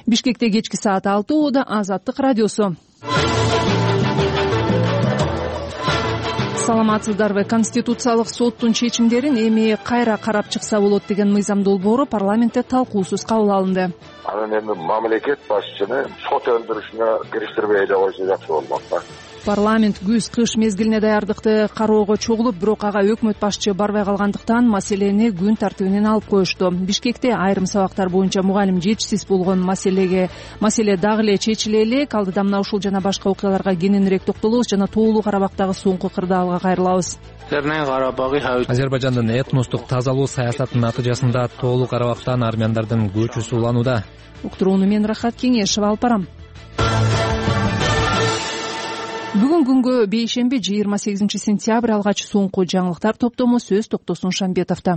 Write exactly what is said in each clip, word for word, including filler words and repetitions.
Бишкекте кечки саат алты ууда Азаттык радиосу. Саламатсыздарбы? Конституциялык соттун чечимдерин эми кайра карап чыкса болот деген мыйзам долбоору парламентте талкуусуз кабыл алынды. Анан эми мамлекет башчыны сот өндүрүшүнө кириштирбей эле койсо жакшы болмок да. Парламент күз-кыш мезгилине даярдыкты кароого чогулуп, бирок ага өкмөт башчы барбай калгандыктан маселени күн тартибинен алып коюшту. Бишкекте айрым сабактар боюнча мугалим жетишсиз болгон маселеге маселе дагы эле чечиле элек. Алдыда мына ушул жана башка окуяларга кененирээк токтолобуз жана Тоолуу Карабактагы соңку кырдаалга кайрылабыз. Азербайжандын этностук тазалоо саясатынын натыйжасында Тоолуу Карабактан армяндардын көчүсү уланууда. Уктурууну мен Рахат Кеңешева алып барам. Бүгүн күнгө бейшемби жыйырма сегизинчи сентябрь алгач соңку жаңылыктар топтому сөз Токтосун Шамбетовдо.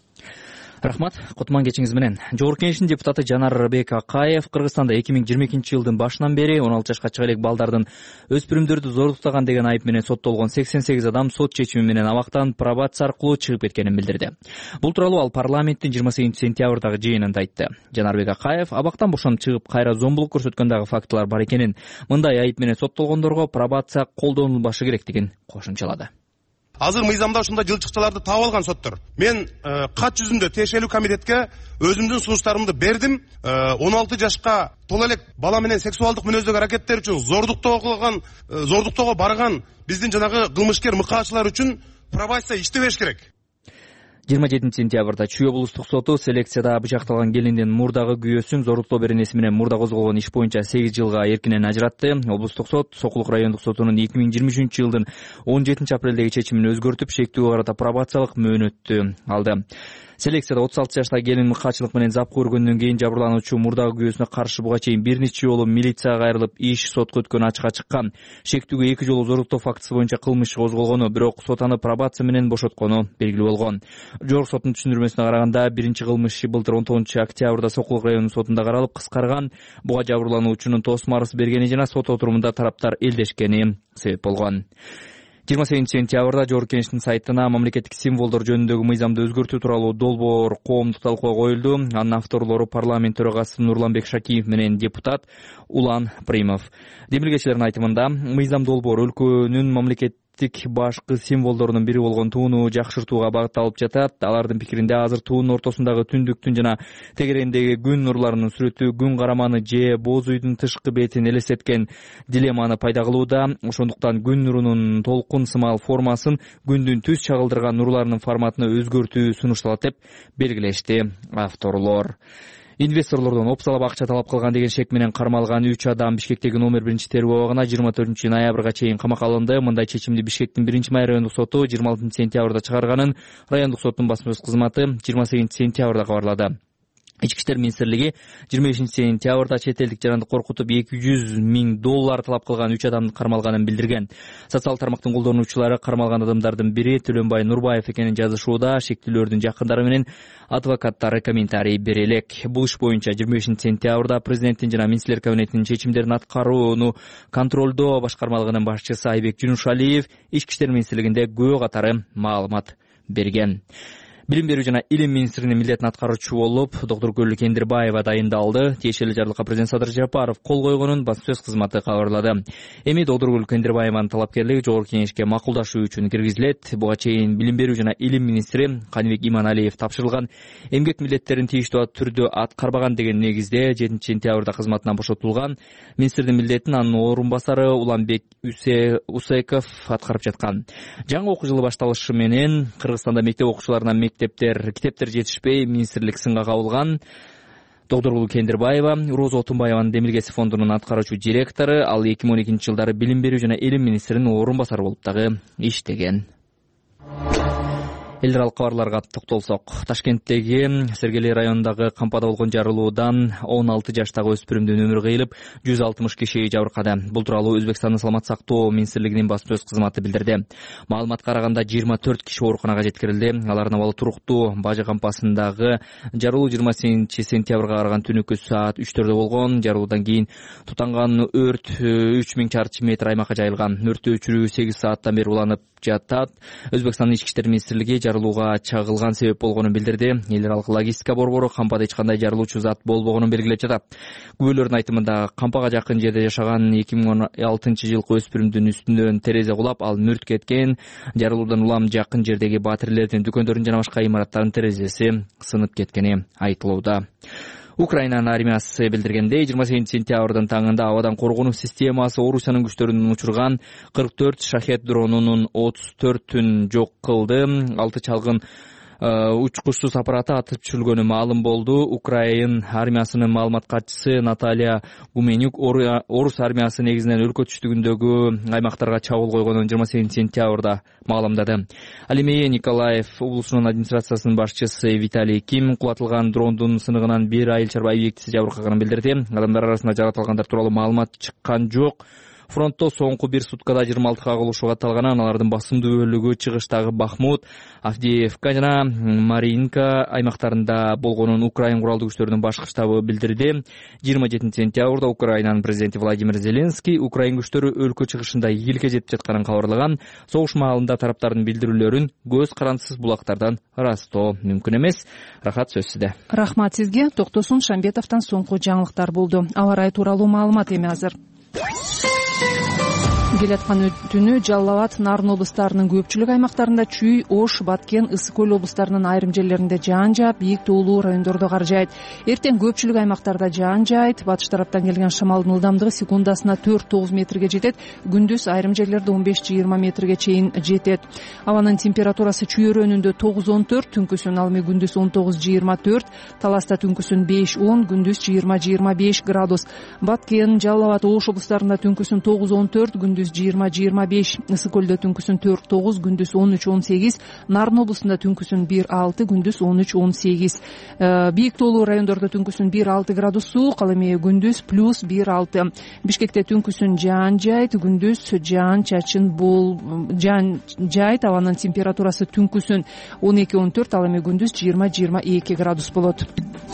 Рахмат, кутман кечиңиз менен. Жогорку Кеңештин депутаты Жанарбек Акаев Кыргызстанда эки миң жыйырма экинчи жылдын башынан бери он алты жашка чыга элек балдардын өспүрүмдөрдү зордуктаган деген айып менен соттолгон сексен сегиз адам сот чечими менен абактан пробация аркылуу чыгып кеткенин билдирди. Бул тууралуу ал парламенттин жыйырма сегизинчи сентябрдагы жыйынында айтты. Жанарбек Акаев абактан бошонуп чыгып кайра зомбулук көрсөткөн дагы фактылар бар экенин, мындай айып менен соттолгондорго пробация колдонулбашы керектигин кошумчалады. Азыр мыйзамда ушундай жылчыкчаларды таап алган соттор. Мен кат жүзүндө тиешелүү комитетке өзүмдүн сунуштарымды бердим. он алты жашка тола элек бала менен сексуалдык мүнөздөгү аракеттер үчүн зордуктоого зордуктоого барган биздин жанагы кылмышкер мыкаачылар үчүн пробация иштебеш керек. жыйырма жетинчи сентябрда Чүй облустук соту селекцияда бычакталган келиндин мурдагы күйөөсүн зордуктоо беренеси менен мурда козголгон иш боюнча сегиз жылга эркинен ажыратты. Облустук сот Сокулук райондук сотунун эки миң жыйырма үчүнчү жылдын он жетинчи апрелдеги чечимин өзгөртүп, шектүүгө карата пробациялык мөөнөттү алды. Селекцияда отуз алты жаштагы келин мыкаачылык менен зап көргөндөн кийин жабырлануучу мурдагы күйөөсүнө каршы буга чейин бир нече жолу милицияга кайрылып, иш сотко өткөн ачыкка чыккан. Шектүүгө эки жолу зордуктоо фактысы боюнча кылмыш козголгону, бирок сот аны пробация менен бошоткону белгилүү болгон. Жогорку соттун түшүндүрмөсүнө караганда, биринчи кылмыш былтыр он тогузунчу октябрда Сокулук районунун сотунда каралып, кыскарган. Буга жабырлануучунун тосмо арыз бергени жана сот отурумунда тараптар элдешкени себеп болгон. жыйырма сегизинчи сентябрда Жогорку Кеңештин сайтына мамлекеттик символдор жөнүндөгү мыйзамды өзгөртүү тууралуу долбоор коомдук талкууга коюлду. Анын авторлору парламент төрагасы Нурланбек Шакиев менен депутат Улан Примов. Демилгечилердин айтымында, мыйзам долбоор өлкөнүн мамлекет башкы символдорунун бири болгон тууну жакшыртууга багытталып жатат. Алардын пикиринде азыр туунун ортосундагы түндүктүн жана тегерендеги күн нурларынын сүрөтү күн караманы же боз үйдүн тышкы бетин элестеткен дилемманы пайда кылууда. Ошондуктан күн нурунун толкун сымал формасын күндүн түз чагылдырган нурларынын форматына өзгөртүү сунушталат деп белгилешти авторлор. Инвесторлордон опсалап акча талап кылган деген шек менен кармалган үч адам Бишкектеги номер биринчи терүү абагына жыйырма төртүнчү ноябрга чейин камакка алынды. Мындай чечимди Бишкектин биринчи май райондук соту жыйырма алтынчы сентябрда чыгарганын райондук соттун басма сөз кызматы жыйырма сегизинчи сентябрда кабарлады. Ички иштер министрлиги жыйырма бешинчи сентябрда чет элдик жаранды коркутуп эки жүз миң доллар талап кылган үч адамдын кармалганын билдирген. Социалдык тармактын колдонуучулары кармалган адамдардын бири Төлөнбай Нурбаев экенин жазышууда. Шектүүлөрдүн жакындары менен адвокаттары комментарий бере элек. Бул иш боюнча жыйырма бешинчи сентябрда президенттин жана министрлер кабинетинин чечимдерин аткарууну контролдоо башкармалыгынын башчысы Айбек Жунушалиев ички иштер министрлигинде күбө катары маалымат берген. Билим берүү жана илим министринин милдетин аткаруучу болуп доктор Гүл Кендирбаева дайындалды. Тиешелүү жарлыкка президент Садыр Жапаров кол койгонун басма сөз кызматы кабарлады. Эми доктор Гүл Кендирбаеванын талапкерлиги Жогорку Кеңешке макулдашуу үчүн киргизилет. Буга чейин билим берүү жана илим министри Каныбек Иманалиев тапшырылган эмгек милдеттерин тийиштүү түрдө аткарбаган деген негизде жетинчи сентябрда кызматынан бошотулган. Министрдин милдетин анын орун басары Уланбек Усеков аткарып жаткан. Жаңы окуу жылы башталышы менен Кыргызстанда мектеп окуучуларына Мектептер, китептер жетишпей, министрлик сынга кабылган. Доктор Гүл Кендирбаева, Роза Отунбаеванын Демилгеси фондунун аткаруучу директору, ал эки миң он экинчи жылдары билим берүү жана илим министринин орун басары болуп дагы иштеген. Эл аралык кабарларга токтолсок, Ташкенттеги Сергели районундагы кампада болгон жарылуудан он алты жаштагы өспүрүмдүн өмүрү кыйылып, жүз алтымыш киши жабыркады. Бул тууралуу Өзбекстандын саламат сактоо министрлигинин басма сөз кызматы билдирди. Маалыматка караганда жыйырма төрт киши ооруканага жеткирилди. Алардын абалы туруктуу. Бажы кампасындагы жарылуу жыйырма сегизинчи сентябрга караган түнүкү саат үчтөрдө болгон. Жарылуудан кийин тутанган өрт үч миң чарчы метр аймакка жайылган. Өрттү өчүрүү сегиз сааттан бери уланып жатат. Өзбекстандын ички иштер министрлиги жарылууга чагылган себеп болгонун билдирди. Эл аралык логистика борбору кампада эч кандай жарылуучу зат болбогонун белгилеп жатат. Күбөлөрдүн айтымында кампага жакын жерде жашаган эки миң он алтынчы жылкы өспүрүмдүн үстүнөн терезе кулап, ал мүрт кеткен. Жарылуудан улам жакын жердеги батирелердин дүкөндөрүнүн жана башка имараттардын терезеси сынып кеткени айтылууда. Украинанын армиясы билдиргендей, жыйырма сегизинчи сентябрдын таңында абадан коргонуу системасы Орусиянын күчтөрүнүн учурган кырк төрт шахет дронунун отуз төртүн жок кылды. Алты чалгын учкучсуз аппараты атып түшүрүлгөнү маалым болду. Украин армиясынын маалымат катчысы Наталья Гуменюк Орус армиясы негизинен өлкө түштүгүндөгү аймактарга чабуул койгонун жыйырма сегизинчи сентябрда маалымдады. Ал эми Николаев облусунун администрациясынын башчысы Виталий Ким кулатылган дрондун сыныгынан бир айыл чарба объектиси жабыркаганын билдирди. Адамдар арасында жаратылгандар тууралуу маалымат чыккан жок. Фронтто соңку бир суткада жыйырма алты кагылышуу катталган. Алардын басымдуу бөлүгү чыгыштагы Бахмут, Авдеевка жана Маринка аймактарында болгонун Украин куралдуу күчтөрүнүн башкы штабы билдирди. жыйырма жетинчи сентябрда Украинанын президенти Владимир Зеленский Украин күчтөрү өлкө чыгышында ийгиликке жетип жатканын кабарлаган. Согуш маалында тараптардын билдирүүлөрүн көз карандысыз булактардан ырастоо мүмкүн эмес. Рахат, сөз сизде. Рахмат сизге. Токтосун Шамбетовдон соңку жаңылыктар болду. Аба ырайы тууралуу маалымат эми азыр. Келаткан түнү Жалал Абад, Нарын облустарынын көпчүлүк аймактарында Чүй, Ош, Баткен, Ысык көл облустарынын айрым жерлеринде жаан жаап, бийик тоолуу райондордо кар жаайт. Эртең көпчүлүк аймактарда жаан жаайт. Батыш тараптан келген шамалдын ылдамдыгы секундасына төрт тогуз метрге жетет. Күндүз айрым жерлерде он беш жыйырма метрге чейин жетет. Абанын температурасы Чүй өрөөнүндө тогуз он төрт, түнкүсүн ал эми күндүз он тогуз жыйырма төрт, Таласта түнкүсүн беш он, күндүз жыйырма жыйырма беш градус. Баткен, Жалал Абад, Ош облустарында түнкүсүн тогуз он төрт, күндүз жыйырма жыйырма беш, Ысык көлдө түнкүсүн төрт тогуз, күндүз он үч он сегиз, Нарын облусунда түнкүсүн бир алты, күндүз он үч он сегиз. Бийик тоолуу райондордо түнкүсүн бир алты градус суук, ал эми күндүз плюс бир алты. Бишкекте түнкүсүн жаан жайт, күндүз жаан чачын бол жаан жайт. Абанын температурасы түнкүсүн он эки он төрт, ал эми күндүз жыйырма жыйырма эки градус болот.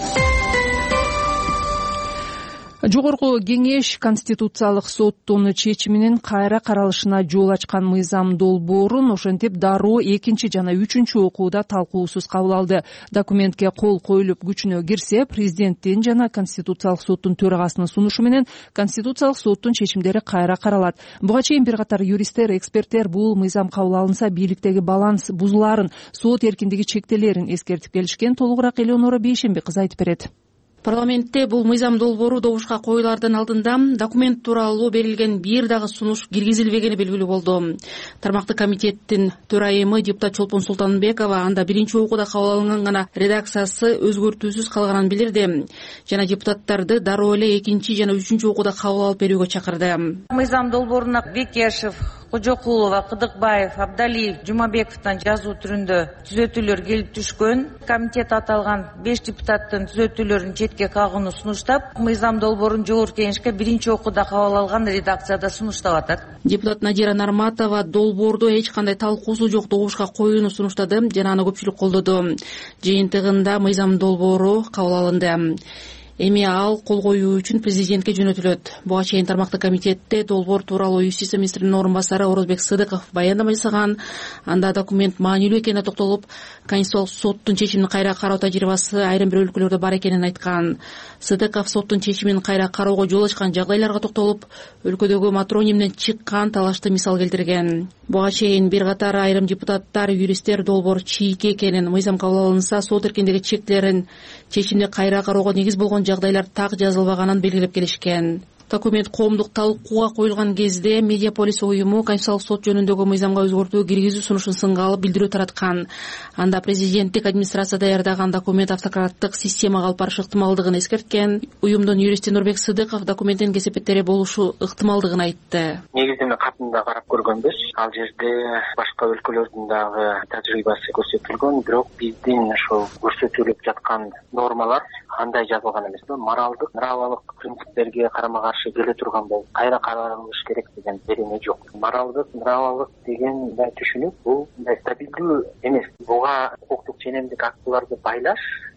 Жогорку кеңеш Конституциялык соттун чечиминин кайра каралышына жол ачкан мыйзам долбоорун ошентип дароо экинчи жана үчүнчү окууда талкуусуз кабыл алды. Документке кол коюлуп күчүнө кирсе, президенттин жана Конституциялык соттун төрагасынын сунушу менен Конституциялык соттун чечимдери кайра каралат. Буга чейин бир катар юристтер, эксперттер бул мыйзам кабыл алынса бийликтеги баланс бузуларын, сот эркиндиги чектелерин эскертип келишкен. Толугураак Элеонора Бейшенбек кызы айтып берет. Парламентте бул мыйзам долбоору добушка коюлардан алдында документ тууралуу берилген бир дагы сунуш киргизилбегени белгилүү болду. Тармактык комитеттин төрайымы депутат Чолпон Султанбекова анда биринчи окууда кабыл алынган гана редакциясы өзгөртүүсүз калганын билдирди жана депутаттарды дароо эле экинчи жана үчүнчү окууда кабыл алып берүүгө чакырды. Мыйзам долбооруна Бекешев, Кожокулова, Кыдыкбаев, Абдалиев, Жумабековдон жазуу түрүндө түзөтүүлөр келип түшкөн. Комитет аталган беш депутаттын түзөтүүлөрүн четке кагууну сунуштап, мыйзам долбоорун жогорку кеңешке биринчи окууда кабыл алган редакцияда сунуштап атат. Депутат Надира Нарматова долбоорду эч кандай талкуусу жок добушка коюуну сунуштады жана аны көпчүлүк колдоду. Жыйынтыгында мыйзам долбоору кабыл алынды. Эми ал кол коюу үчүн президентке жөнөтүлөт. Буга чейин тармактык комитетте долбоор тууралуу юстиция министринин орун басары Орозбек Сыдыков баяндама жасаган. Анда документ маанилүү экенине токтолуп, Конституциялык соттун чечимин кайра кароо тажрыйбасы айрым бир өлкөлөрдө бар экенин айткан. Сыдыков соттун чечимин кайра кароого жол ачкан жагдайларга токтолуп, өлкөдөгү Матрони менен чыккан талашты мисал келтирген. Буга чейин бир катар айрым депутаттар, юристтер долбоор чийки экенин, мыйзам кабыл алынса сот эркиндиги чектелерин чечимди кайра кароого негиз болгон жагдайлар так жазылбаганын белгилеп келишкен. Документ коомдук талкууга коюлган кезде Медиаполис уюму Конституциялык сот жөнүндөгү мыйзамга өзгөртүү киргизүү сунушун сынга алып билдирүү тараткан. Анда президенттик администрация даярдаган документ автократтык системага алып барышы ыктымалдыгын эскерткен. Уюмдун юристи Нурбек Сыдыков документтин кесепеттери болушу ыктымалдыгын айтты. Негиздеме катында карап көргөнбүз. Ал жерде башка өлкөлөрдүн дагы тажрыйбасы көрсөтүлгөн, бирок биздин ошол көрсөтүлүп жаткан нормалар андай жазылган эмес. Моралдык, нравалык принциптерге карама-каршы келе турган болуп, кайра каралыш керек деген берене жок. Моралдык, нравалык деген да түшүнүк бул стабилдүү эмес. Буга укуктук ченемдик актыларды байлаш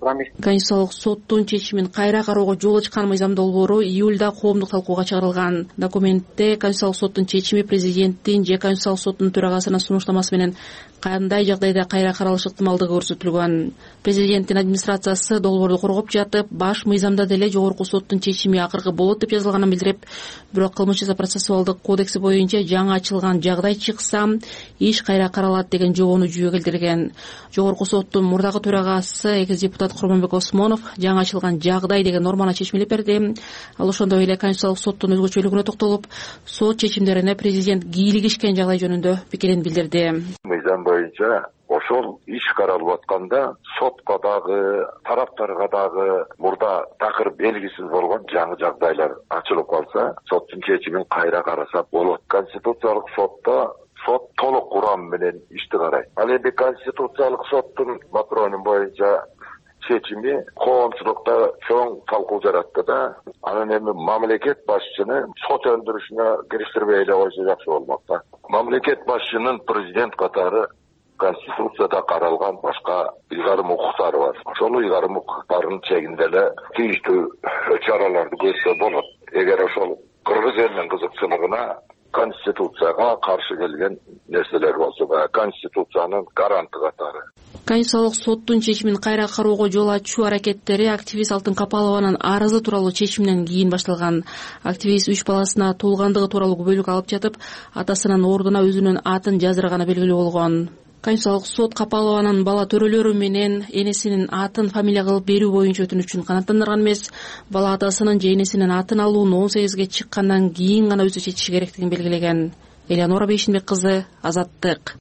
конституциялык соттун чечимин кайра кароого жол ачкан мыйзам долбоору июлда коомдук талкууга чыгарылган. Документте конституциялык соттун чечими президенттин же конституциялык соттун төрагасынын сунуштамасы менен кандай жагдайда кайра каралышы ыктымалдыгы көрсөтүлгөн. Президенттин администрациясы долбоорду коргоп жатып, баш мыйзамда деле жогорку соттун чечими акыркы болот деп жазылганын билдирип, бирок кылмыш жаза процессуалдык кодекси боюнча жаңы ачылган жагдай чыкса, иш кайра каралат деген жобону жүйө келтирген. Жогорку соттун мурдагы төрагасы экс депутат Курманбек Осмонов жаңы ачылган жагдай деген норманы чечмелеп берди. Ал ошондой эле конституциялык соттун өзгөчөлүгүнө токтолуп, сот чечимдерине президент кийлигишкен жагдай жөнүндө пикирин билдирди. Мыйзам боюнча ошол иш каралып атканда сотко дагы, тараптарга дагы мурда такыр белгисиз болгон жаңы жагдайлар ачылып калса, соттун чечимин кайра караса болот. Конституциялык сотто сот толук курам менен ишти карайт. Ал эми конституциялык соттун патронун боюнча чечими коомчулукта чоң талкуу жаратты да, анан эми мамлекет башчыны сот өндүрүшүнө кириштирбей эле койсо жакшы болмок да. Мамлекет башчынын президент катары Конституцияда каралган башка ыйгарым укуктары бар. Ошол ыйгарым укуктарынын чегинде эле тийиштүү чараларды көрсө болот. Эгер ошол кыргыз элинин кызыкчылыгына Конституцияга каршы келген нерселер болсо, Конституциянын гаранты катары. Конституциялык соттун чечимин кайра кароого жол ачуу аракеттери активист Алтын Капалованын арызы тууралуу чечиминен кийин башталган. Активист үч баласына туулгандыгы тууралуу күбөлүк алып жатып, атасынын ордуна өзүнүн атын жаздырганы белгилүү болгон. Конституциялык сот Капалованын бала төрөлөрү менен энесинин атын фамилия кылып берүү боюнча өтүнүчүн канааттандырган эмес, бала атасынын же энесинин атын алууну он сегизге чыккандан кийин гана өзү чечиши керектигин белгилеген. Элеонора Бейшинбек кызы, Азаттык.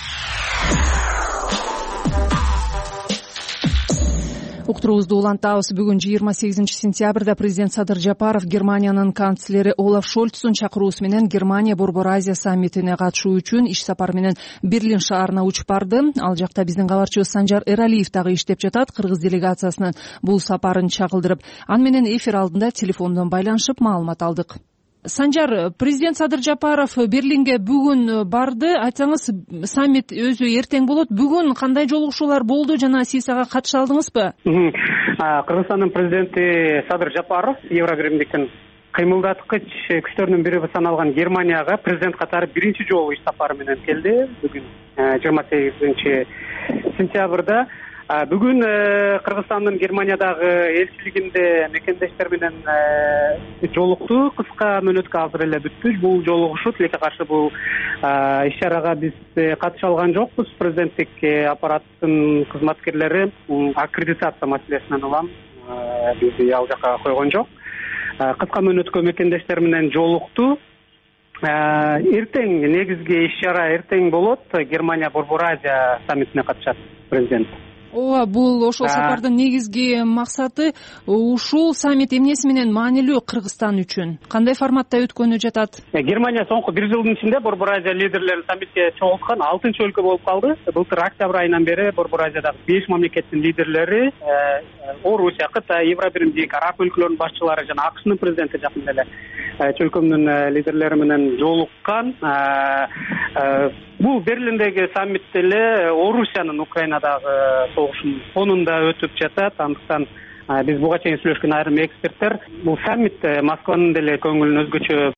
Уктуруубузду улантабыз. Бүгүн жыйырма сегизинчи сентябрда президент Садыр Жапаров Германиянын канцлери Олаф Шольцтун чакыруусу менен Германия Борбор Азия саммитине катышуу үчүн иш сапары менен Берлин шаарына учуп барды. Ал жакта биздин кабарчыбыз Санжар Эралиев дагы иштеп жатат. Кыргыз делегациясынын бул сапарын чагылдырып, аны менен эфир алдында телефондон байланышып маалымат алдык. Санжар, президент Садыр Жапаров Берлинге бүгүн барды. Айтсаңыз, саммит өзү эртең болот. Бүгүн кандай жолугушуулар болду жана сиз ага катыша алдыңызбы? Кыргызстандын президенти Садыр Жапаров Евробиримдиктин кыймылдаткыч күчтөрүнүн бири саналган Германияга президент катары биринчи жолу иш сапары менен келди. Бүгүн жыйырма сегизинчи сентябрда. Бүгүн Кыргызстандын Германиядагы элчилигинде мекендештер менен жолукту. Кыска мөөнөткө азыр эле бүттү. Бул жолугушуу тилекке каршы бул иш-чарага биз катыша алган жокпуз. Президенттик аппараттын кызматкерлери аккредитация маселесинен улам бизди ал жака койгон жок. Кыска мөөнөткө мекендештер менен жолукту. Эртең негизги иш-чара эртең болот. Германия Борбор Азия саммитине катышат президент. Ооба, бул ошол сапардын негизги максаты ушул саммит эмнеси менен маанилүү Кыргызстан үчүн? Кандай форматта өткөнү жатат? Германия соңку бир жылдын ичинде Борбор Азия лидерлерин саммитке чогулткан алтынчы өлкө болуп калды. Былтыр октябрь айынан бери Борбор Азиядагы беш мамлекеттин лидерлери, Орусия, Кытай, Евробиримдик, араб өлкөлөрүнүн башчылары жана АКШнын президенти жакында эле чөлкөмдүн лидерлери менен жолуккан. Бул Берлиндеги саммит эле Орусиянын Украинадагы согушунун фонунда өтүп жатат. Андыктан биз буга чейин сүйлөшкөн айрым эксперттер бул саммит Москванын деле көңүлүн өзгөчө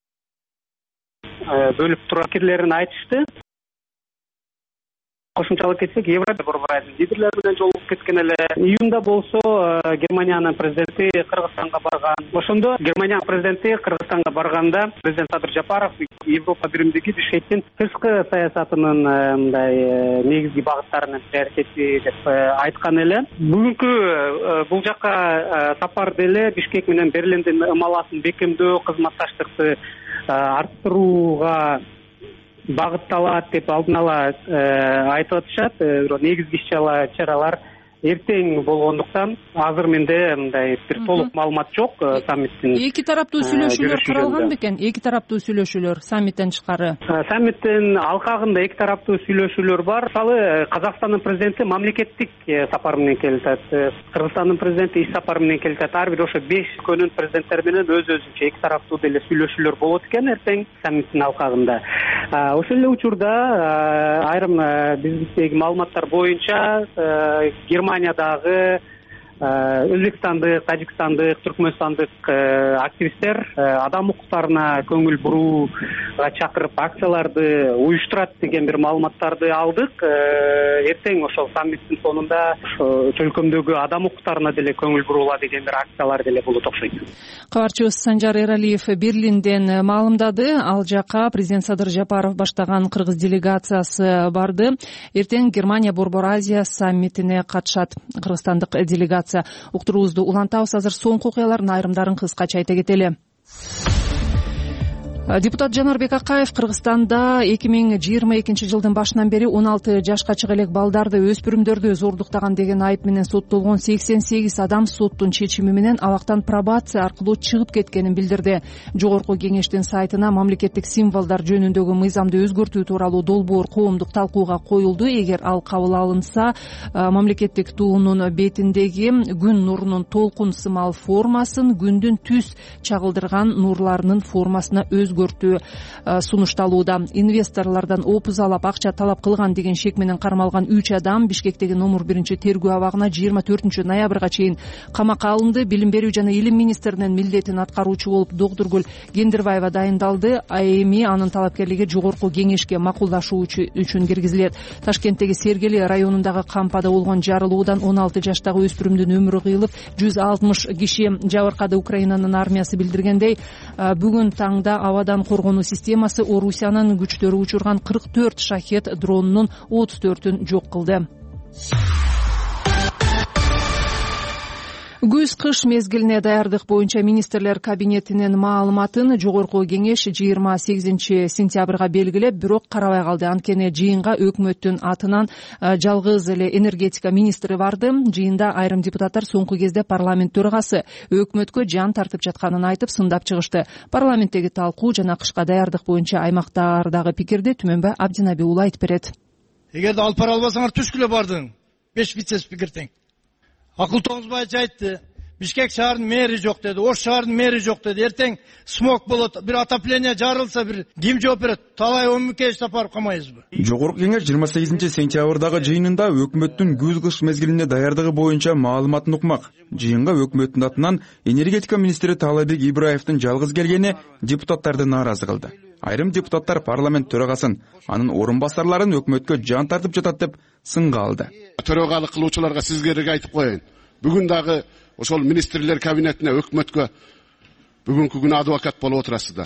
бөлүп турган пикирлерин айтышты. Кошумчалап кетсек, Европа Борбор Азия лидерлери менен жолугуп кеткен эле. Июнда болсо Германиянын президенти Кыргызстанга барган. Ошондо Германиянын президенти Кыргызстанга барганда президент Садыр Жапаров Европа биримдиги Бишкектин тышкы саясатынын мындай негизги багыттарынын аракети деп айткан эле. Бүгүнкү бул жака сапар деле Бишкек менен Берлиндин ымаласын бекемдөө, кызматташтыкты арттырууга багытталат деп алдын ала айтып атышат. Негизги иш-чаралар эртең болгондуктан азыр менде мындай бир толук маалымат жок саммиттин. Эки тараптуу сүйлөшүүлөр каралган бекен? Эки тараптуу сүйлөшүүлөр саммиттен тышкары? Саммиттин алкагында эки тараптуу сүйлөшүүлөр бар. Мисалы, Казакстандын президенти мамлекеттик сапар менен келет. Кыргызстандын президенти иш сапары менен келет. Ар бир ошо беш өлкөнүн президенттери менен өз-өзүнчө эки тараптуу деле сүйлөшүүлөр болот экен эртең саммиттин алкагында. Ошол эле учурда айрым биздеги маалыматтар боюнча Германиядагы өзбекстандык, тажикстандык, түркмөнстандык активисттер адам укуктарына көңүл бурууга чакырып акцияларды уюштурат деген бир маалыматтарды алдык. Эртең ошол саммиттин сонунда өлкөмдөгү адам укуктарына деле көңүл бурула деген бир акциялар деле болот окшойт. Кабарчыбыз Санжар Эралиев Берлинден маалымдады. Ал жака президент Садыр Жапаров баштаган кыргыз делегациясы барды. Эртең Германия Борбор Азия саммитине катышат кыргызстандык делегация. Уктуруубузду улантабыз. Азыр соңку окуялардын айрымдарын кыскача айта кетели. Депутат Жанарбек Акаев Кыргызстанда эки миң жыйырма экинчи жылдын башынан бери он алты жашка чыга элек балдарды, өспүрүмдөрдү зордуктаган деген айып менен соттолгон сексен сегиз адам соттун чечими менен абактан пробация аркылуу чыгып кеткенин билдирди. Жогорку кеңештин сайтына мамлекеттик символдор жөнүндөгү мыйзамды өзгөртүү тууралуу долбоор коомдук талкууга коюлду. Эгер ал кабыл алынса, мамлекеттик туунун бетиндеги күн нурунун толкун сымал формасын күндүн түз чагылдырган нурларынын формасына өзгөртүү сунушталууда. Инвесторлордон опузалап акча талап кылган деген шек менен кармалган үч адам Бишкектеги номер биринчи тергөө абагына жыйырма төртүнчү ноябрга чейин камакка алынды. Билим берүү жана илим министринин милдетин аткаруучу болуп Доктургүл Гендирбаева дайындалды. Эми анын талапкерлиги жогорку кеңешке макулдашуу үчүн киргизилет. Ташкенттеги Сергели районундагы кампада болгон жарылуудан он алты жаштагы өспүрүмдүн өмүрү кыйылып, жүз алтымыш киши жабыркады. Украинанын армиясы билдиргендей, бүгүн таңда абадан коргонуу системасы Орусиянын күчтөрү учурган кырк төрт шахет дронунун отуз төртүн жок кылды. Күз-кыш мезгилине даярдык боюнча министрлер кабинетинин маалыматын жогорку кеңеш жыйырма сегизинчи сентябрга белгилеп, бирок карабай калды. Анткени жыйынга өкмөттүн атынан жалгыз эле энергетика министри барды. Жыйында айрым депутаттар соңку кезде парламент төрагасы өкмөткө жан тартып жатканын айтып сындап чыгышты. Парламенттеги талкуу жана кышка даярдык боюнча аймактардагы пикирди Түмөнбай Абдинаби уулу айтып берет. Эгерде алып бара албасаңар түшкүлө бардың. беш вице-спикер тең. Акыл Тоңузбаев айтты, Бишкек шаарынын мэри жок деди, Ош шаарынын мэри жок деди. Эртең смог болот, бир отопление жарылса, бир ким жооп берет? Талай өмүкеш тапарып камайбызбы? Жогорку кеңеш жыйырма сегизинчи сентябрдагы жыйынында өкмөттүн күз-кыш мезгилине даярдыгы боюнча маалыматын укмак. Жыйынга өкмөттүн атынан энергетика министри Таалайбек Ибраевдин жалгыз келгени депутаттарды нааразы кылды. Айрым депутаттар парламент төрагасын, анын орун басарларын өкмөткө жан тартып жатат деп сынга алды. Төрагалык кылуучуларга сизге айтып коеюн. Бүгүн дагы ошол министрлер кабинетине өкмөткө бүгүнкү күнү адвокат болуп отурасыздар.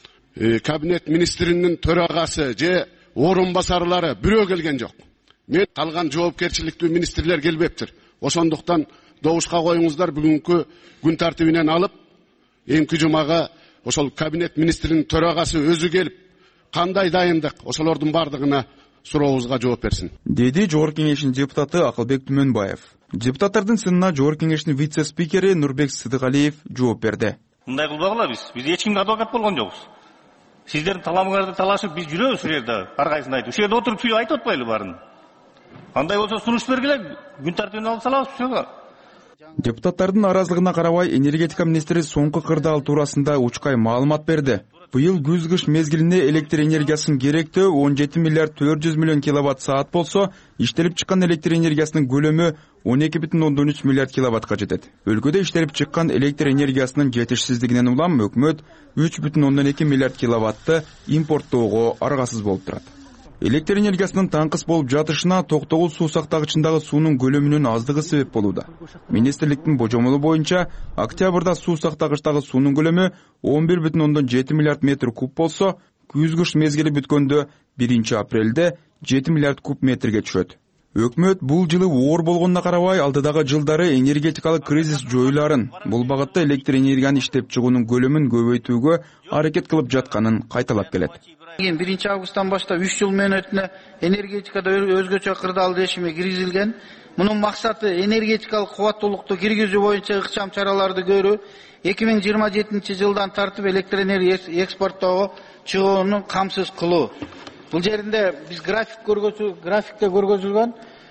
Э, кабинет министринин төрагасы же орун басарлары бирөө келген жок. Мен калган жоопкерчиликтүү министрлер келбептир. Ошондуктан добушка коюңуздар, бүгүнкү күн тартибинен алып, эмки жумага ошол кабинет министринин төрагасы өзү келип, кандай дайындык ошолордун бардыгына сурообузга жооп берсин, деди жогорку кеңештин депутаты Акылбек Түмөнбаев. Депутаттардын сынына жогорку кеңештин вице-спикери Нурбек Сыдыгалиев жооп берди. Мындай кылбагыла биз. Биз эч кимге адвокат болгон жокпуз. Сиздердин таламыңарды талашып биз жүрөбүз ушул жерде, ар кайсысын айтып. Ушул жерде отуруп сүйлөп айтып атпайлы барын. Кандай болсо сунуш бергиле, күн тартибине алып салабыз ушуга. Депутаттардын нааразылыгына карабай, энергетика министри соңку кырдаал туурасында учкай маалымат берди. Быйыл күз-кыш мезгилинде электр энергиясынын керектөө он жети миллиард төрт жүз миллион киловатт саат болсо, иштелип чыккан электр энергиясынын көлөмү он эки бүтүн ондон үч миллиард киловаттка жетет. Өлкөдө иштелип чыккан электр энергиясынын жетишсиздигинен улам өкмөт үч бүтүн ондон эки миллиард киловаттты импорттоого аргасыз болуп турат. Электр энергиясынын таңкыс болуп жатышына токтогуз суу сактагычындагы суунун көлөмүнүн аздыгы себеп болууда. Министрликтин божомолу боюнча, октябрда суу сактагычтагы суунун көлөмү он бир бүтүн ондон жети миллиард метр куб болсо, күз-кыш мезгили бүткөндө биринчи апрелде жети миллиард куб метрге түшөт. Өкмөт бул жылы оор болгонуна карабай, алдыдагы жылдары энергетикалык кризис жоюларын, бул багытта электр энергияны иштеп чыгуунун көлөмүн көбөйтүүгө аракет кылып жатканын кайталап келет. биринчи августтан баштап үч жыл мөөнөтүнө энергетикада өзгөчө кырдаал решими киргизилген. Мунун максаты энергетикалык кубаттуулукту киргизүү боюнча ыкчам чараларды көрүү, эки миң жыйырма жетинчи жылдан тартып электр энергия экспорттоого чыгууну камсыз кылуу. Бул жеринде биз график көргөзүү, графикте көргөзүлгөн.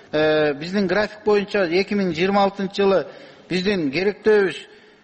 Биздин график боюнча эки миң жыйырма алтынчы жылы биздин керектөөбүз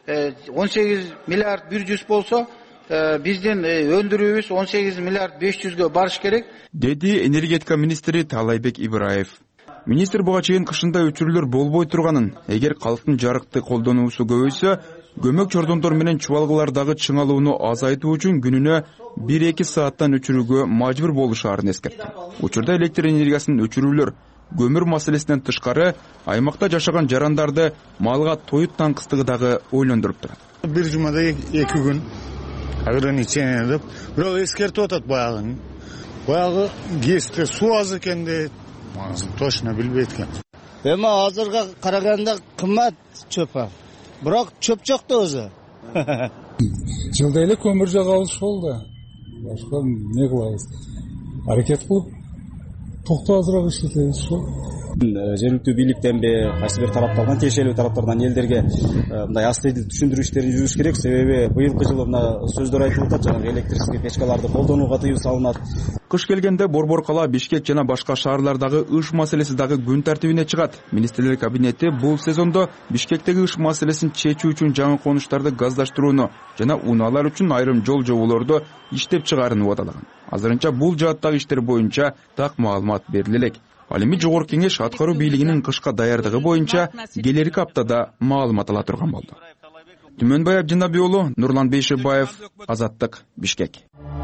он сегиз миллиард бир жүз болсо, биздин өндүрүүбүз он сегиз миллиард беш жүзгө барыш керек, деди энергетика министри Таалайбек Ибраев. Министр буга чейин кышында өчүрүүлөр болбой турганын, эгер калктын жарыкты колдонуусу көбөйсө, көмөк чордондор менен чубалгылардагы чыңалууну азайтуу үчүн күнүнө бир эки сааттан өчүрүүгө мажбур болушаарын эскертти. Учурда электр энергиясын өчүрүүлөр көмүр маселесинен тышкары аймакта жашаган жарандарды малга тоюп таңкыстыгы дагы ойлондуруп турат. Бир жумада эки күн ограничение деп, бирок эскертип атат баягы. Баягы ГЭСте суу аз экен дейт. Точно билбейт экен. Эми азырга караганда кымбат чөп. Бирок чөп жок да өзү. Жылда эле көмүр жагабыз ошол да. Башка эмне кылабыз? Аракет кылып токтоо азыраак иштетебиз ошол. Жергиликтүү бийликтенби, кайсы бир тараптардан, тиешелүү тараптардан элдерге мындай астыйдын түшүндүрүү иштерин жүргүзүш керек. Себеби быйылкы жылы мына сөздөр айтылып атат, жана электрический печкаларды колдонууга тыюу салынат. Кыш келгенде Борбор кала, Бишкек жана башка шаарлардагы ыш маселеси дагы күн тартибине чыгат. Министрлер кабинети бул сезондо Бишкектеги ыш маселесин чечүү үчүн жаңы конуштарды газдаштырууну жана унаалар үчүн айрым жол жоболорду иштеп чыгаарын убадалаган. Азырынча бул жааттагы иштер боюнча так маалымат бериле элек. Ал эми Жогорку Кеңеш аткаруу бийлигинин кышка даярдыгы боюнча келерки аптада маалымат ала турган болду. Түмөнбай Абдинаби уулу, Нурлан Бейшебаев, Азаттык, Бишкек.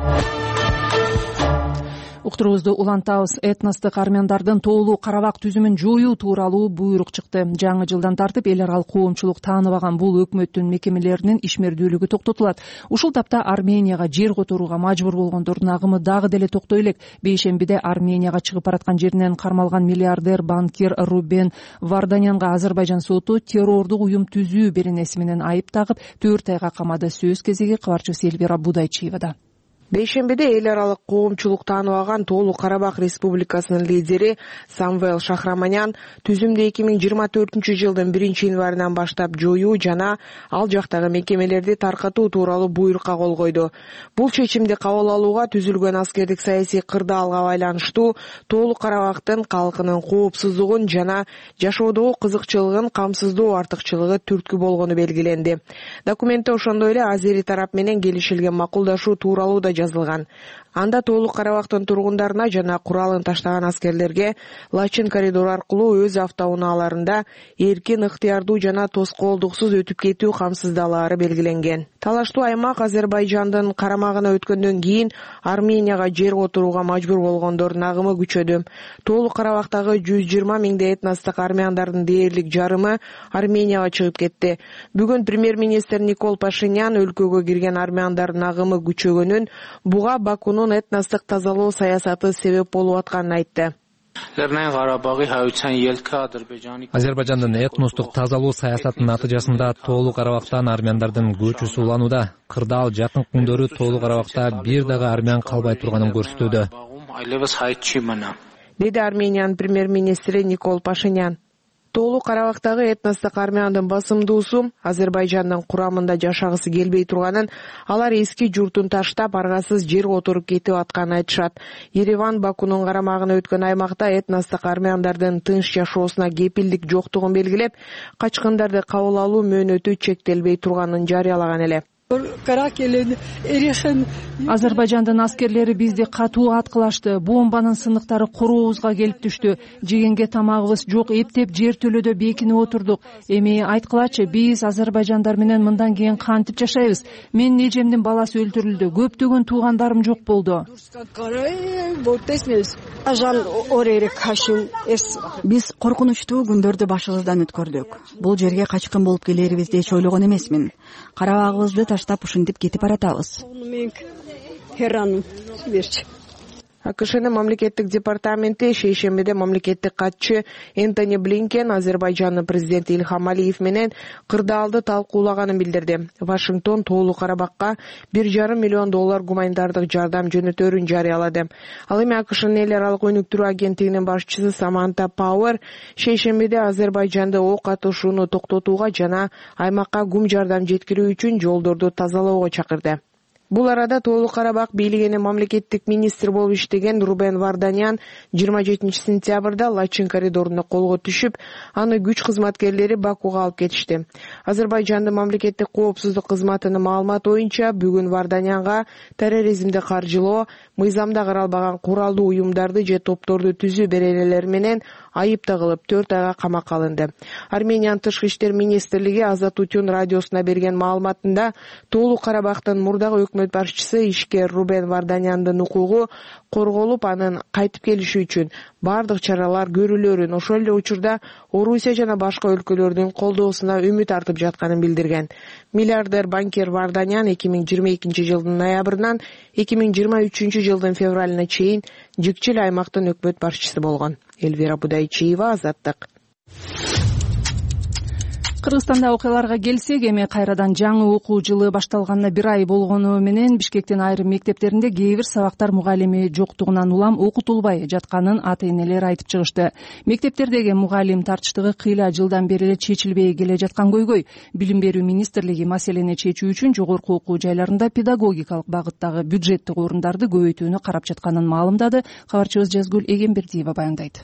Уктуруубузду улантабыз. Этностук армяндардын тоолуу Карабак түзүмүн жоюу тууралуу буйрук чыкты. Жаңы жылдан тартып эл аралык коомчулук тааныбаган бул өкмөттүн мекемелеринин ишмердүүлүгү токтотулат. Ушул тапта Арменияга жер которууга мажбур болгондордун агымы дагы деле токтой элек. Бейшембиде Арменияга чыгып бараткан жеринен кармалган миллиардер банкир Рубен Варданянга Азербайжан соту террордук уюм түзүү беренеси менен айып тагып төрт айга камады. Сөз кезеги кабарчыбыз Элвира Будайчиевада. Бейшембиде эл аралык коомчулук тааныбаган Тоолуу Карабак Республикасынын лидери Самвел Шахраманян түзүмдү эки миң жыйырма төртүнчү жылдын биринчи январынан баштап жоюу жана ал жактагы мекемелерди таркатуу тууралуу буйрукка кол койду. Бул чечимди кабыл алууга түзүлгөн аскердик саясий кырдаалга байланыштуу Тоолуу Карабактын калкынын коопсуздугун жана жашоодогу кызыкчылыгын камсыздоо артыкчылыгы түрткү болгону белгиленди. Документте ошондой эле азери тарап менен келишилген макулдашуу тууралуу да жазылган. Анда Тоолуу Карабактын тургундарына жана куралын таштаган аскерлерге Лачин коридор аркылуу өз автоунааларында эркин, ыктыярдуу жана тоскоолдуксуз өтүп кетүү камсыздалаары белгиленген. Талаштуу аймак Азербайжандын карамагына өткөндөн кийин Арменияга жер которууга мажбур болгондордун агымы күчөдү. Тоолуу Карабактагы жүз жыйырма миңдей этностук армяндардын дээрлик жарымы Арменияга чыгып кетти. Бүгүн премьер-министр Никол Пашинян өлкөгө кирген армяндардын агымы күчөгөнүн, буга Бакунун этностук тазалоо саясаты себеп болуп атканын айтты. Азербайжандын этностук тазалоо саясатынын натыйжасында Тоолуу Карабактан армяндардын көчүсү уланууда. Кырдаал жакын күндөрү Тоолуу Карабакта бир дагы армян калбай турганын көрсөтүүдө, деди Армениянын премьер-министри Никол Пашинян. Тоолуу Карабактагы этностук армяндын басымдуусу Азербайжандын курамында жашагысы келбей турганын, алар эски журтун таштап, аргасыз жер которуп кетип атканын айтышат. Ереван Бакунун карамагына өткөн аймакта этностук армяндардын тынч жашоосуна кепилдик жоктугун белгилеп, качкындарды кабыл алуу мөөнөтү чектелбей турганын жарыялаган эле. Азербайжандын аскерлери бизди катуу аткылашты. Бомбанын сыныктары корообузга келип түштү. Жегенге тамагыбыз жок, эптеп жер төлөдө бекинип отурдук. Эми айткылачы, биз азербайжандар менен мындан кийин кантип жашайбыз? Менин эжемдин баласы өлтүрүлдү. Көптөгөн туугандарым жок болду. Биз коркунучтуу күндөрдү башыбыздан өткөрдүк. Бул жерге качкын болуп келерибизди эч ойлогон эмесмин. Карабагыбызды таштап ушинтип кетип баратабыз. АКШнын мамлекеттик департаменти шейшембиде мамлекеттик катчы Энтони Блинкен Азербайжандын президенти Ильхам Алиев менен кырдаалды талкуулаганын билдирди. Вашингтон Тоолуу Карабакка бир жарым миллион доллар гуманитардык жардам жөнөтөөрүн жарыялады. Ал эми АКШнын эл аралык өнүктүрүү агенттигинин башчысы Саманта Пауэр шейшембиде Азербайжанды ок атышууну токтотууга жана аймакка гум жардам жеткирүү үчүн жолдорду тазалоого чакырды. Бул арада Тоолуу Карабак бийлигинин мамлекеттик министри болуп иштеген Рубен Варданян жыйырма жетинчи сентябрда Лачин коридоруна колго түшүп, аны күч кызматкерлери Бакуга алып кетишти. Азербайжандын мамлекеттик коопсуздук кызматынын маалыматы боюнча, бүгүн Варданянга терроризмди каржылоо, мыйзамда каралбаган куралдуу уюмдарды же топторду түзүү беренелери менен айып тагылып төрт айга камакка алынды. Армениянын тышкы иштер министрлиги Азат Утюн радиосуна берген маалыматында Тоолуу Карабактын мурдагы өкмөт башчысы ишкер Рубен Варданяндын укугу корголуп, анын кайтып келиши үчүн бардык чаралар көрүлөрүн, ошол эле учурда Орусия жана башка өлкөлөрдүн колдоосуна үмүт артып жатканын билдирген. Миллиардер банкир Варданян эки миң жыйырма экинчи жылдын ноябрынан эки миң жыйырма үчүнчү жылдын февралына чейин Жикчил аймактын өкмөт башчысы болгон. Элвира Будайчиева, Азаттык. Кыргызстанда окуяларга келсек, эми кайрадан жаңы окуу жылы башталганына бир ай болгону менен Бишкектин айрым мектептеринде кээ бир сабактар мугалими жоктугунан улам окутулбай жатканын ата-энелер айтып чыгышты. Мектептердеги мугалим тартыштыгы кыйла жылдан бери эле чечилбей келе жаткан көйгөй. Билим берүү министрлиги маселени чечүү үчүн жогорку окуу жайларында педагогикалык багыттагы бюджеттик орундарды көбөйтүүнү карап жатканын маалымдады. Кабарчыбыз Жазгүл Эгембердиева баяндайт.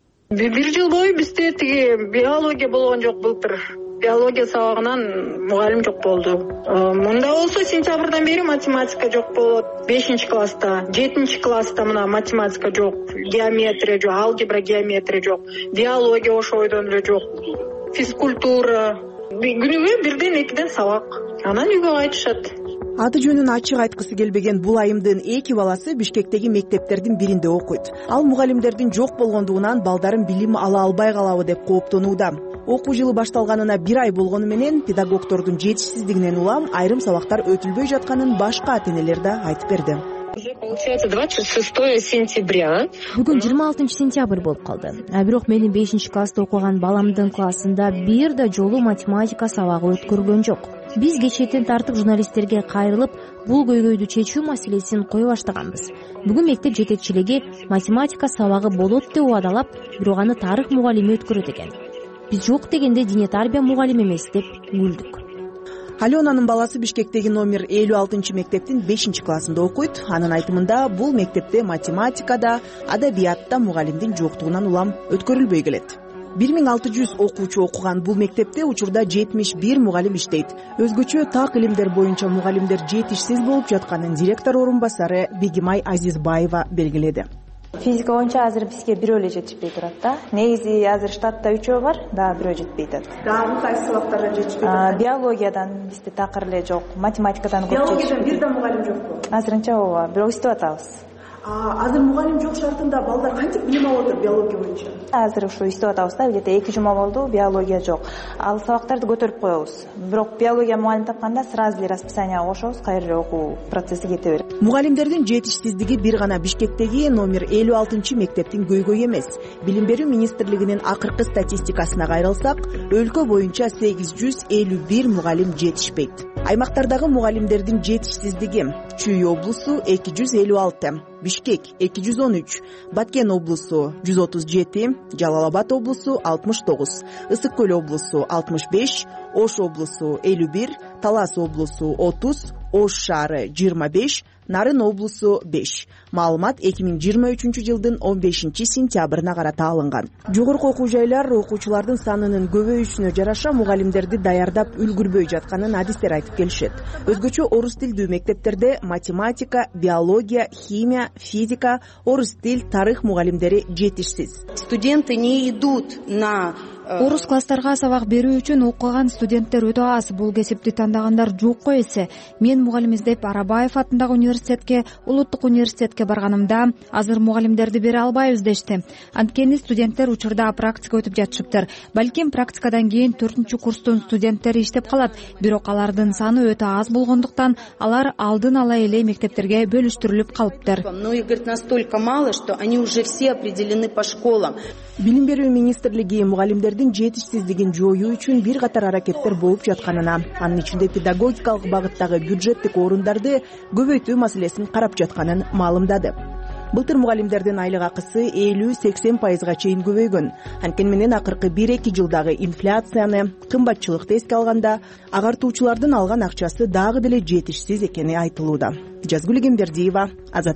Бир жыл бою бизде тиги биология болгон жок былтыр. Биология сабагынан мугалим жок болду. Мында болсо сентябрдан бери математика жок болот. бешинчи класста, жетинчи класста мына математика жок, геометрия жок, алгебра геометрия жок, биология ошойдон эле жок, физкультура. Күнүгө бирден экиден сабак. Анан үйгө кайтышат. Аты жөнүн ачык айткысы келбеген бул айымдын эки баласы Бишкектеги мектептердин биринде окуйт. Ал мугалимдердин жок болгондугунан балдарын билим ала албай калабы деп кооптонууда. Окуу жылы башталганына бир ай болгону менен педагогдордун жетишсиздигинен улам айрым сабактар өтүлбөй жатканын башка ата-энелер да айтып берди. Получается двадцать шестое сентября. Бүгүн жыйырма алтынчы сентябрь болуп калды. А бирок менин бешинчи класста окуган баламдын классында бир да жолу математика сабагы өткөрүлгөн жок. Биз кечээттен тартып журналисттерге кайрылып, бул көйгөйдү чечүү маселесин кое баштаганбыз. Бүгүн мектеп жетекчилиги математика сабагы болот деп убадалап, бирок аны тарых мугалими өткөрөт экен. Биз жок дегенде дине тарбия мугалими эмес деп күлдүк. Аленанын баласы Бишкектеги номер элүү алтынчы мектептин бешинчи классында окуйт. Анын айтымында бул мектепте математикада, адабиятта мугалимдин жоктугунан улам өткөрүлбөй келет. бир миң алты жүз окуучу окуган бул мектепте учурда жетимиш бир мугалим иштейт. Өзгөчө так илимдер боюнча мугалимдер жетишсиз болуп жатканын директор орун басары Бегимай Азизбаева белгиледи. Физика боюнча азыр бизге бирөө эле жетишпей турат да. Негизи азыр штатта үчөө бар, да бирөө жетпей атат. Дагы кайсы сабактарга жетишпей атат? Биологиядан бизде такыр эле жок, математикадан көп жетишпейт. Биологиядан бир да мугалим жокпу? Азырынча ооба, бирок издеп атабыз. Азыр мугалим жок шартында балдар кантип билим алып атат биология боюнча? Азыр ушу издеп атабыз да, где-то эки жума болду, биология жок. Ал сабактарды көтөрүп коебуз. Бирок биология мугалим тапканда сразу эле расписанияга кошобуз, кайра окуу процесси кете берет. Мугалимдердин жетишсиздиги бир гана Бишкектеги номер элүү алтынчы мектептин көйгөйү эмес. Билим берүү министрлигинин акыркы статистикасына кайрылсак, өлкө боюнча сегиз жүз элүү бир мугалим жетишпейт. Аймактардагы мугалимдердин жетишсиздиги: Чүй облусу эки жүз элүү алты, Бишкек эки жүз он үч, Баткен облусу жүз отуз жети, Жалал Абад облусу алтымыш тогуз, Ысык Көл облусу алтымыш беш, Ош облусу элүү бир, Талас облусу отуз, Ош шаары жыйырма беш, Нарын облусу беш. Маалымат эки миң жыйырма үчүнчү жылдын он бешинчи сентябрына карата алынган. Жогорку окуу жайлар окуучулардын санынын көбөйүшүнө жараша мугалимдерди даярдап үлгүрбөй жатканын адистер айтып келишет. Өзгөчө орус тилдүү мектептерде математика, биология, химия, физика, орус тил, тарых мугалимдери жетишсиз. Студенты не идут на Орус класстарга сабак берүү үчүн окуган студенттер өтө аз. Бул кесипти тандагандар жокко эсе. Мен мугалим издеп Арабаев атындагы университетке, Улуттук университетке барганымда азыр мугалимдерди бере албайбыз дешти. Анткени студенттер учурда практика өтүп жатышыптыр. Балким практикадан кийин төртүнчү курстун студенттери иштеп калат. Бирок алардын саны өтө аз болгондуктан алар алдын ала эле мектептерге бөлүштүрүлүп калыптыр. Но их, говорит, настолько мало, что они уже все определены по школам. Билим берүү министрлиги мугалимдердин жетишсиздигин жоюу үчүн бир катар аракеттер болуп жатканына, анын ичинде педагогикалык багыттагы бюджеттик орундарды көбөйтүү маселесин карап жатканын маалымдады. Былтыр мугалимдердин айлык акысы элүү сексен пайызга чейин көбөйгөн. Анткени менен акыркы бир эки жылдагы инфляцияны, кымбатчылыкты эске алганда, агартуучулардын алган акчасы дагы деле жетишсиз экени айтылууда. Жазгүл Эгембердиева, Азаттык.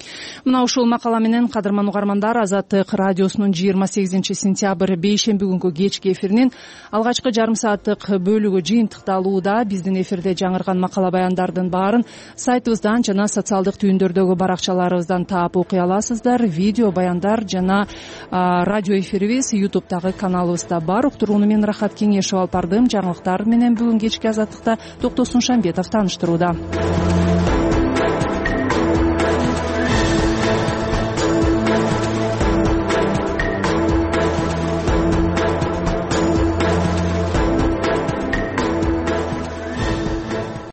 мына ушул макала менен кадырман угармандар, Азаттык радиосунун жыйырма сегизинчи сентябрь бейшемби күнгү кечки эфиринин алгачкы жарым сааттык бөлүгү жыйынтыкталууда. Биздин эфирде жаңырган макала баяндардын баарын сайтыбыздан жана социалдык түйүндөрдөгү баракчаларыбыздан таап окуй аласыздар. Видео баяндар жана радио эфирибиз ютубтагы каналыбызда бар. Уктурууну мен Рахат Кеңешов алып бардым. Жаңылыктар менен бүгүн кечки Азаттыкта Токтосун Шамбетов тааныштырууда.